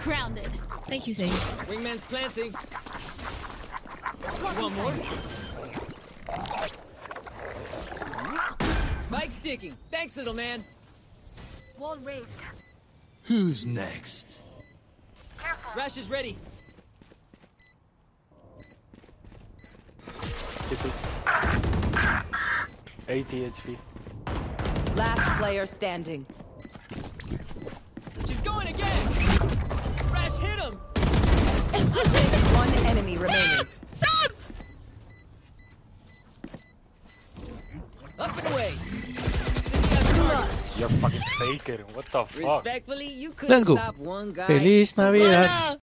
Grounded. Thank you, Sage. Wingman's planting. One more. Spike's ticking. Thanks, little man. Wall raised. Who's next? Rash is ready. This is 80 HP. Last player standing. She's going again. Rash hit him. One enemy remaining. Up and away. You're fucking faker. What the fuck? Respectfully, you couldn't Let's go. stop one guy. Feliz Navidad.